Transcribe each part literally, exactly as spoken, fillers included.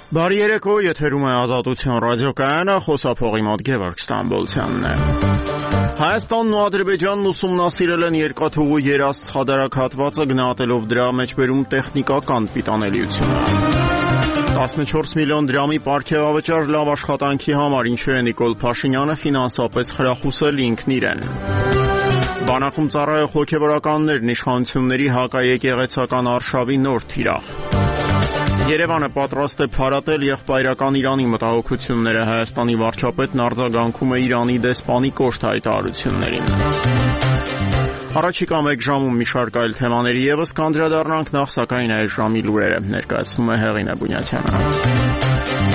Բարի երեկո, եթերում է Ազատության ռադիոկայանը, խոսափողի մոտ Գևորգ Ստամբոլցյանն է։ Հայաստանն ու Ադրբեջանն ուսումնասիրել են երկաթուղու երազ ցածրակ հատվածը, գնահատելով դրա մեջբերում տեխնիկական պիտանելիությունը։ տասնչորս միլիոն դրամի պարգևավճար լավ աշխատանքի համար, ինչու է Նիկոլ Փաշինյանը ֆինանսապես խրախուսել ինքն իրեն։ Բանակում ծառայող հոգևորականներն իշխանությունների հակաեկեղեցական արշավի նոր թիրախ։ Երևանը պատրաստ է փարատել եղբայրական Իրանի մտահոգությունները, Հայաստանի վարչապետն արձագանքում է Իրանի դեսպանի կոշտ հայտարարություններին։ Առաջիկա մեկ ժամում մի շարք այլ թեմաների ևս կանդրադառնանք, նախ սակայն այս ժամի լուրերը ներկայացնում է Հեղինե Բունյաթյանը։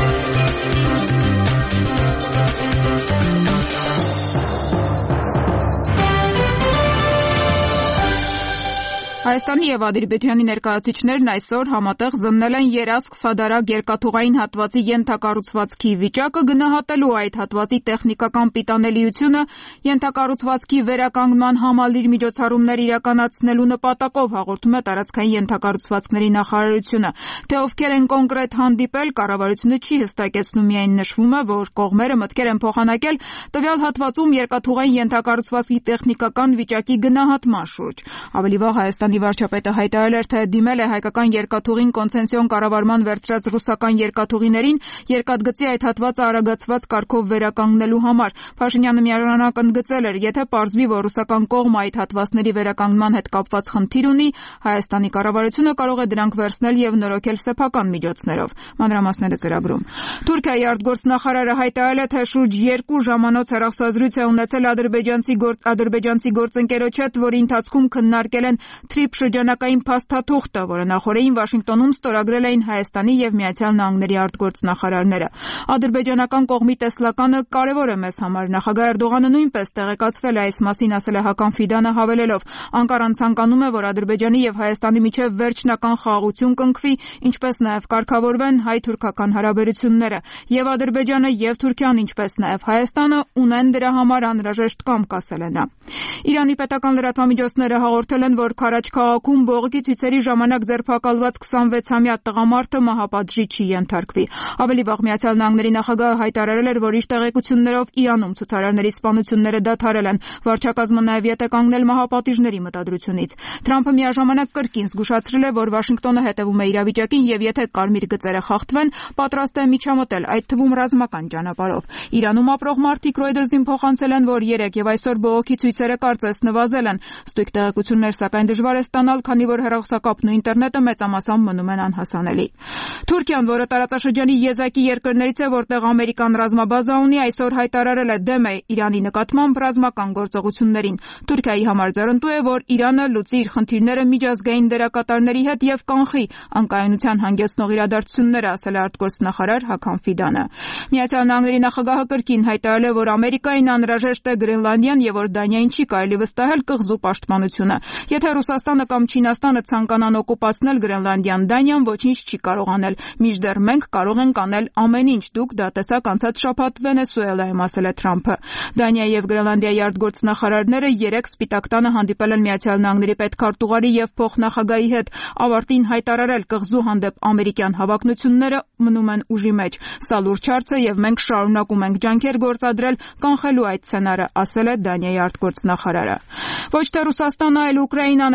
Հայաստանի և Ադրբեջանի ներկայացուցիչներն այսօր համատեղ զննել են երազ-Քսադարագ երկաթուղային հատվածի ենթակառուցվածքի վիճակը, գնահատելու այդ հատվածի տեխնիկական պիտանելիությունը, ենթակառուցվածքի վերականգնման համալիր միջոցառումներ իրականացնելու նպատակով, հաղորդում է տարածքային ենթակառուցվածքների նախարարությունը։ Թե ովքեր են կոնկրետ հանդիպել, կառավարությունը չի հստակեցնում, միայն նշվում է, որ կողմերը մտքեր են փոխանակել տվյալ հատվածում երկաթուղային ենթակառուցվածքի տեխնիկական վիճակի գնահատման շուրջ։ Ավելի վաղ Հայաստանի վարչապետը հայտարարել էր, թե դիմել է հայկական երկաթուղին կոնցեսիոն կառավարման վերցրած ռուսական երկաթուղիներին երկաթգծի այդ հատվածը արագացված կարգով վերականգնելու համար։ Փաշինյանը միաժամանակ ընդգծել էր, եթե պարզվի, որ ռուսական կողմը այդ հատվածների վերականգնման հետ կապված խնդիր ունի, Հայաստանի կառավարությունը կարող է դրանք վերցնել եւ նորոգել սեփական միջոցներով։ Մանրամասները ծրագրում։ Թուրքիայի արտգործնախարարը հայտարարել է, թե շուրջ երկու ժամանոց հեռախոսազրույց է ունեցել ադրբեջանցի ադրբեջանցի գործընկերոջ հետ, որի ընթացքում քննարկել են Թրիփ շրջանակային փաստաթուղթը, որը նախորդին Վաշինգտոնում ստորագրել էին Հայաստանի եւ Միացյալ Նահանգների արտգործնախարարները։ Ադրբեջանական կողմի տեսլականը կարևոր է մեզ համար։ Նախագահ Էրդողանը նույնպես տեղեկացվել է այս մասին, ասել է Հական Ֆիդանը հավելելով. Անկարան ցանկանում է, որ Ադրբեջանի եւ Հայաստանի միջև վերջնական խաղաղություն կնքվի, ինչպես նաեւ կարգավորվեն հայ-թուրքական հարաբերությունները։ Եվ Ադրբեջանը եւ Թուրքիան, ինչպես նաեւ Հայաստանը ունեն դրա համար անհրաժեշտ կամք, ասել է նա։ Իրանի պետական լրատվամիջոցները հաղորդել են, որ Քարաչ քաղաքում բողոքի ցույցերի ժամանակ ձերբակալված քսանվեցամյա տղամարդը մահապատժի չի ենթարկվի։ Ավելի վաղ Միացյալ Նահանգների նախագահը հայտարարել էր, որ իր տեղեկություններով Իրանում ցուցարարների սպանությունները դադարել են։ Վարչակազմը նաև ետ է կանգնել մահապատիժների մտադրությունից։ Թրամփը միաժամանակ կրկին զգուշացրել է, որ Վաշինգտոնը հետևում է իրավիճակին եւ եթե կարմիր գծերը խախտվեն, պատրաստ է միջամտել, այդ թվում ռազմական ճանապարհով։ Իրանում ապրող մարդիկ Reuters-ին փոխանցել են, որ երեկ եւ այսօր բողոքի ցույցերը կարծես նվազել են։ Ստույգ տեղեկություններ սակայն դժվար է ստանալ, քանի որ հեռախոսակապն ու ինտերնետը մեծամասամբ մնում են անհասանելի։ Թուրքիան, որը տարածաշրջանի եզակի երկրներից է, որտեղ Ամերիկան ռազմաբազա ունի, այսօր հայտարարել է դեմ է Իրանի նկատմամբ ռազմական գործողություններին։ Թուրքիայի համար ձեռնտու է, որ Իրանը լուծի իր խնդիրները միջազգային դերակատարների հետ եւ կանխի անկայունության հանգեցնող իրադարձությունները, ասել է արտգործնախարար Հական Ֆիդանը։ Միացյալ Նահանգների նախագահը կրկին հայտարարել է, որ Ամերիկային անհրաժեշտ է Գրենլանդիան եւ որ Դանիային չի կարելի վստահել կղզու պաշտպանությունը։ Եթե Ռուսաստանը կամ Չինաստանը ցանկանան օկուպացնել Գրենլանդիան, Դանիան ոչինչ չի կարող անել։ Մինչդեռ մենք կարող ենք անել ամեն ինչ, դուք դա տեսաք անցած շաբաթ Վենեսուելայում, ասել է Թրամփը։ Դանիայի եւ Գրենլանդիայի արտգործնախարարները երեք Սպիտակ տանը հանդիպել են Միացյալ Նահանգների պետքարտուղարի եւ փոխնախագահի հետ, ավարտին հայտարարել կղզու հանդեպ ամերիկյան հավակնությունները մնում են ուժի մեջ։ Սա լուրջ հարց է եւ մենք շարունակում ենք ջանքեր գործադրել կանխելու այդ սցենարը, ասել է Դանիայի արտգործնախարարը։ Ոչ թե Ռուսաստանը, այլ Ուկրաինան է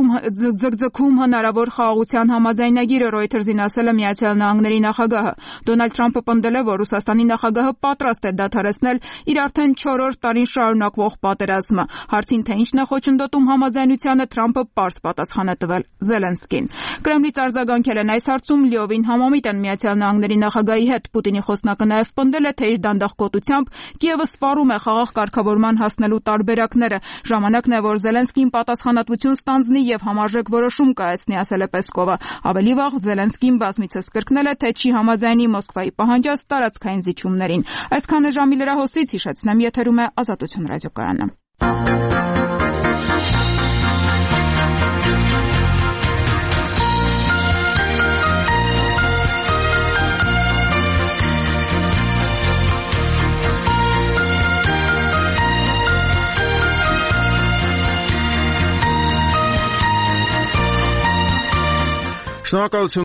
ձգձգում հնարավոր խաղաղության համաձայնագիրը, Reuters-ին ասել է Միացյալ Նահանգների նախագահը։ Դոնալդ Թրամփը պնդել է, որ Ռուսաստանի նախագահը պատրաստ է դադարեցնել իր արդեն չորրորդ տարին շարունակվող պատերազմը։ Հարցին, թե ինչն է խոչընդոտում համաձայնությանը, Թրամփը պարզ պատասխան է տվել Զելենսկին։ Կրեմլից արձագանքել են այս հարցում լիովին համամիտ են Միացյալ Նահանգների նախագահի հետ։ Պուտինի խոսնակը նաև պնդել է, թե իր դանդաղկոտությամբ Կիևը սպառում է խաղաղ կարգավորման հասնելու տարբերակները։ Ժամանակն է, որ Զելենսկին պատասխանատվություն ստանձնի եւ համարժեք որոշում կայացնի, ասել է Պեսկովը։ Ավելի վաղ Զելենսկին բազմիցս կրկնել է, թե չի համաձայնի Մոսկվայի պահանջած տարածքային զիջումներին։ Այսքանը ժամի լրահոսից հիշեցնեմ, եթերում է Ազատություն ռադիոկայանը։ Շնորհակալություն